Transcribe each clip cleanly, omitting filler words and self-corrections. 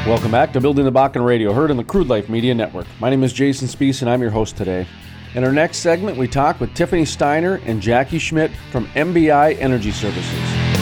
Welcome back to Building the Bakken Radio, heard on the Crude Life Media Network. My name is Jason Spees, and I'm your host today. In our next segment, we talk with Tiffany Steiner and Jackie Schmidt from MBI Energy Services.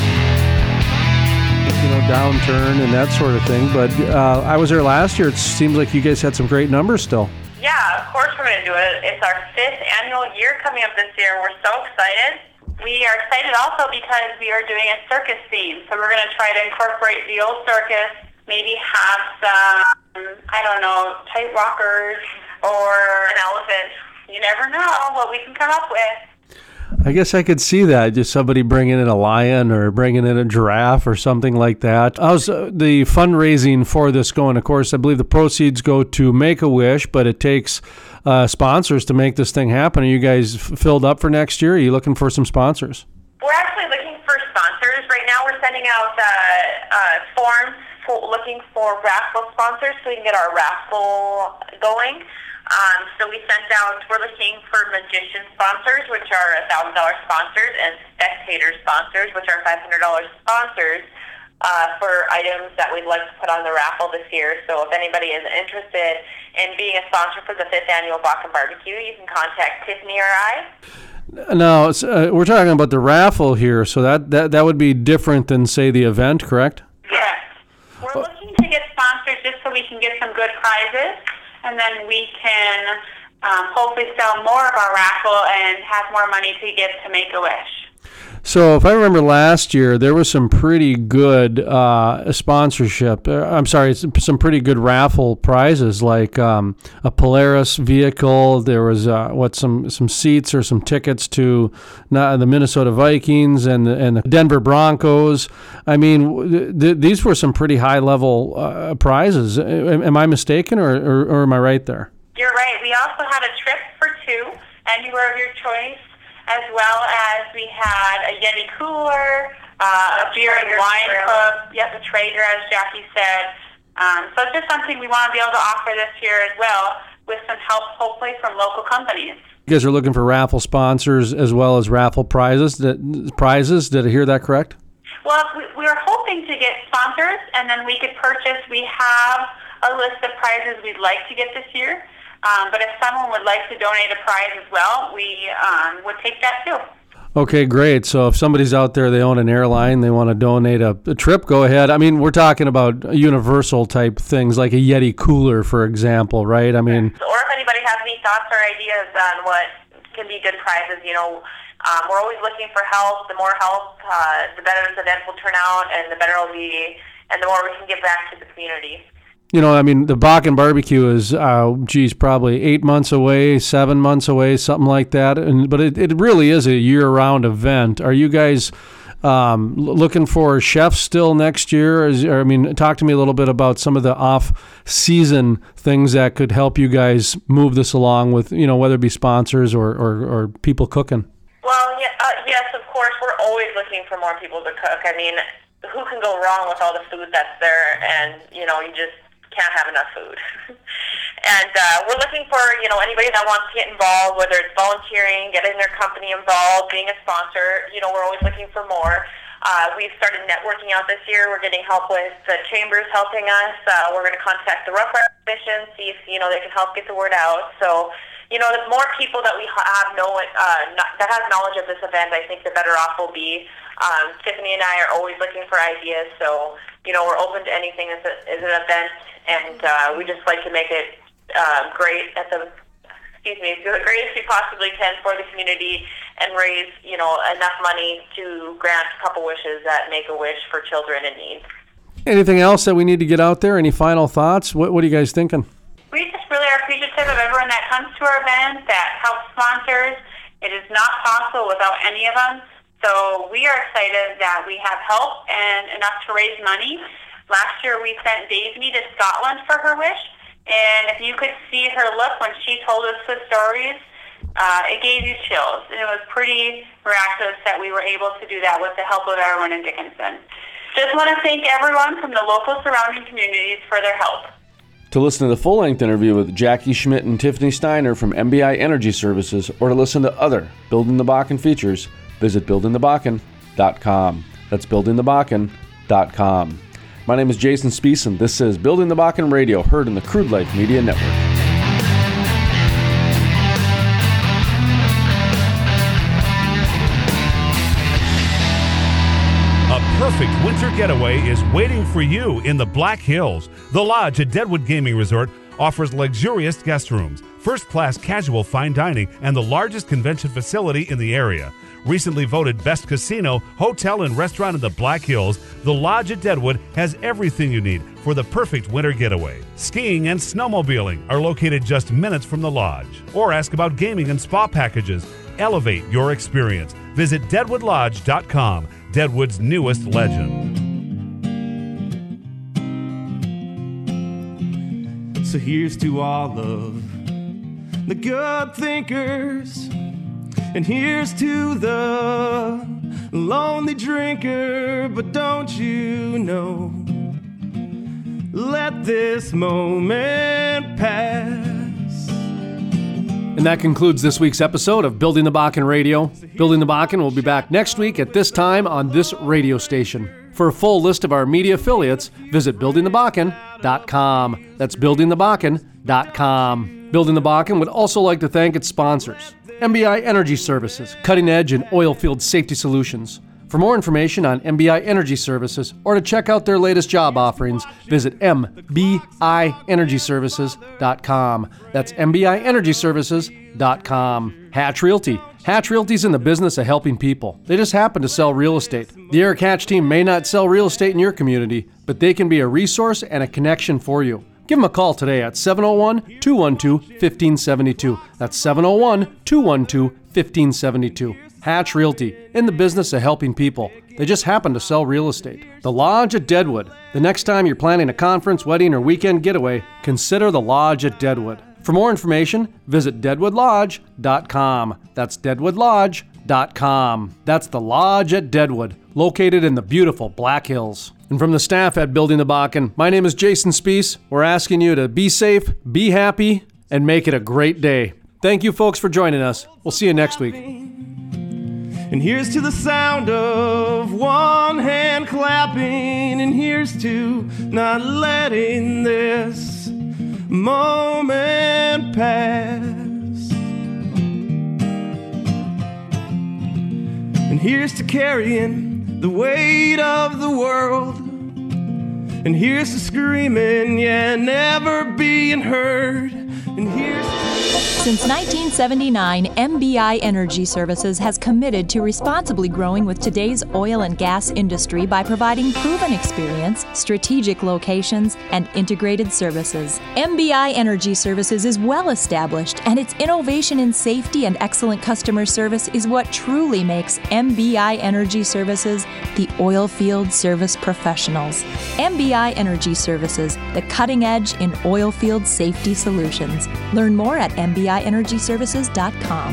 Downturn and that sort of thing, but I was there last year. It seems like you guys had some great numbers still. Yeah, of course we're going to do it. It's our 5th annual year coming up this year. We're so excited. We are excited also because we are doing a circus theme. So we're going to try to incorporate the old circus, maybe have some, tight rockers or an elephant. You never know what we can come up with. I guess I could see that, just somebody bringing in a lion or bringing in a giraffe or something like that. How's the fundraising for this going? Of course, I believe the proceeds go to Make-A-Wish, but it takes sponsors to make this thing happen. Are you guys filled up for next year? Are you looking for some sponsors? We're actually looking for sponsors. Right now we're sending out forms looking for raffle sponsors so we can get our raffle going. So we're looking for magician sponsors, which are $1,000 sponsors, and spectator sponsors, which are $500 sponsors for items that we'd like to put on the raffle this year. So if anybody is interested in being a sponsor for the 5th annual Bakken Barbecue, you can contact Tiffany or I. Now, we're talking about the raffle here, so that would be different than, say, the event, correct? Yes. We're looking to get sponsors just so we can get some good prizes, and then we can hopefully sell more of our raffle and have more money to give to Make-A-Wish. So if I remember last year, there was some pretty good sponsorship. Some pretty good raffle prizes, like a Polaris vehicle. There was some seats or some tickets to the Minnesota Vikings and the Denver Broncos. I mean, these were some pretty high level prizes. Am I mistaken, or am I right there? You're right. We also had a trip for 2, anywhere of your choice, as well as we had a Yeti cooler, a beer and wine club, a Traeger, as Jackie said. So it's just something we want to be able to offer this year as well, with some help hopefully from local companies. You guys are looking for raffle sponsors as well as raffle prizes. Did I hear that correct? Well, we were hoping to get sponsors, and then we could purchase. We have a list of prizes we'd like to get this year. But if someone would like to donate a prize as well, we would take that too. Okay, great. So if somebody's out there, they own an airline, they want to donate a trip, go ahead. I mean, we're talking about universal type things like a Yeti cooler, for example, right? I mean, or if anybody has any thoughts or ideas on what can be good prizes, we're always looking for help. The more help, the better this event will turn out, and the better it'll be, and the more we can give back to the community. The Bakken Barbecue is, probably 8 months away, 7 months away, something like that. But it really is a year-round event. Are you guys looking for chefs still next year? Talk to me a little bit about some of the off-season things that could help you guys move this along with, whether it be sponsors or people cooking. Well, yes, of course. We're always looking for more people to cook. I mean, who can go wrong with all the food that's there? And, you just can't have enough food. And we're looking for, anybody that wants to get involved, whether it's volunteering, getting their company involved, being a sponsor. We're always looking for more. We've started networking out this year. We're getting help with the chambers helping us. We're going to contact the Rough Rider Mission, see if, they can help get the word out. So, the more people that we have that has knowledge of this event, I think the better off we'll be. Tiffany and I are always looking for ideas, so, we're open to anything as an event. And we just like to make it great as great as we possibly can for the community, and raise, enough money to grant a couple wishes at Make-A-Wish for children in need. Anything else that we need to get out there? Any final thoughts? What are you guys thinking? We just really are appreciative of everyone that comes to our event, that helps sponsors. It is not possible without any of them. So we are excited that we have help and enough to raise money. Last year we sent Daisy to Scotland for her wish, and if you could see her look when she told us the stories, it gave you chills. And it was pretty miraculous that we were able to do that with the help of everyone in Dickinson. Just want to thank everyone from the local surrounding communities for their help. To listen to the full-length interview with Jackie Schmidt and Tiffany Steiner from MBI Energy Services, or to listen to other Building the Bakken features, visit buildingthebakken.com. That's buildingthebakken.com. My name is Jason Spiess, and this is Building the Bakken Radio, heard in the Crude Life Media Network. A perfect winter getaway is waiting for you in the Black Hills. The Lodge at Deadwood Gaming Resort offers luxurious guest rooms, first-class casual fine dining, and the largest convention facility in the area. Recently voted best casino, hotel, and restaurant in the Black Hills, the Lodge at Deadwood has everything you need for the perfect winter getaway. Skiing and snowmobiling are located just minutes from the Lodge. Or ask about gaming and spa packages. Elevate your experience. Visit DeadwoodLodge.com, Deadwood's newest legend. So here's to all of the good thinkers, and here's to the lonely drinker. But don't you know, let this moment pass. And that concludes this week's episode of Building the Bakken Radio. Building the Bakken will be back next week at this time on this radio station. For a full list of our media affiliates, visit buildingthebakken.com. That's buildingthebakken.com. Building the Bakken would also like to thank its sponsors: MBI Energy Services, cutting edge in oil field safety solutions. For more information on MBI Energy Services or to check out their latest job offerings, visit MBIEnergyServices.com. That's MBIEnergyServices.com. Hatch Realty. Hatch Realty's in the business of helping people. They just happen to sell real estate. The Eric Hatch team may not sell real estate in your community, but they can be a resource and a connection for you. Give them a call today at 701-212-1572. That's 701-212-1572. Hatch Realty, in the business of helping people. They just happen to sell real estate. The Lodge at Deadwood. The next time you're planning a conference, wedding, or weekend getaway, consider the Lodge at Deadwood. For more information, visit DeadwoodLodge.com. That's DeadwoodLodge.com. That's the Lodge at Deadwood, located in the beautiful Black Hills. And from the staff at Building the Bakken, my name is Jason Spiess. We're asking you to be safe, be happy, and make it a great day. Thank you, folks, for joining us. We'll see you next week. And here's to the sound of one hand clapping, and here's to not letting this moment pass. And here's to carrying the weight of the world, and here's to screaming, yeah, never being heard. And here's Since 1979, MBI Energy Services has committed to responsibly growing with today's oil and gas industry by providing proven experience, strategic locations, and integrated services. MBI Energy Services is well established, and its innovation in safety and excellent customer service is what truly makes MBI Energy Services the oil field service professionals. MBI Energy Services, the cutting edge in oil field safety solutions. Learn more at MBIEnergyServices.com.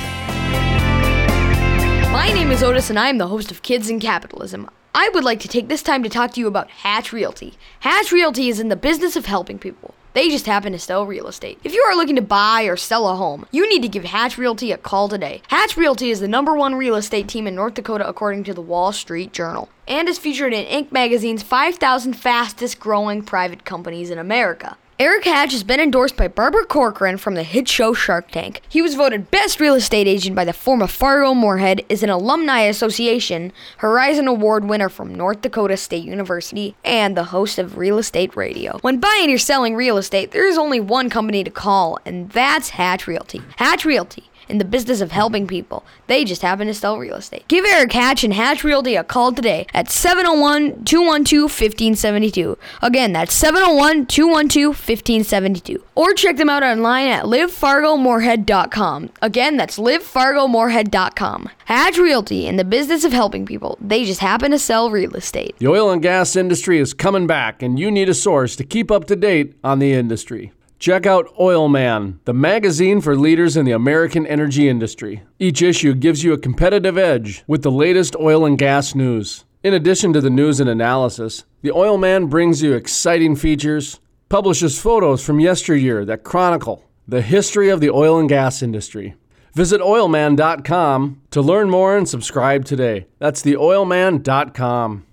My name is Otis, and I am the host of Kids in Capitalism. I would like to take this time to talk to you about Hatch Realty. Hatch Realty is in the business of helping people. They just happen to sell real estate. If you are looking to buy or sell a home, you need to give Hatch Realty a call today. Hatch Realty is the #1 real estate team in North Dakota according to the Wall Street Journal, and is featured in Inc. magazine's 5,000 fastest growing private companies in America. Eric Hatch has been endorsed by Barbara Corcoran from the hit show Shark Tank. He was voted best real estate agent by the Forum of Fargo-Moorhead, is an Alumni Association Horizon Award winner from North Dakota State University, and the host of Real Estate Radio. When buying or selling real estate, there is only one company to call, and that's Hatch Realty. Hatch Realty, in the business of helping people. They just happen to sell real estate. Give Eric Hatch and Hatch Realty a call today at 701-212-1572. Again, that's 701-212-1572. Or check them out online at livefargomoorhead.com. Again, that's livefargomoorhead.com. Hatch Realty, in the business of helping people. They just happen to sell real estate. The oil and gas industry is coming back, and you need a source to keep up to date on the industry. Check out Oil Man, the magazine for leaders in the American energy industry. Each issue gives you a competitive edge with the latest oil and gas news. In addition to the news and analysis, the Oil Man brings you exciting features, publishes photos from yesteryear that chronicle the history of the oil and gas industry. Visit oilman.com to learn more and subscribe today. That's theoilman.com.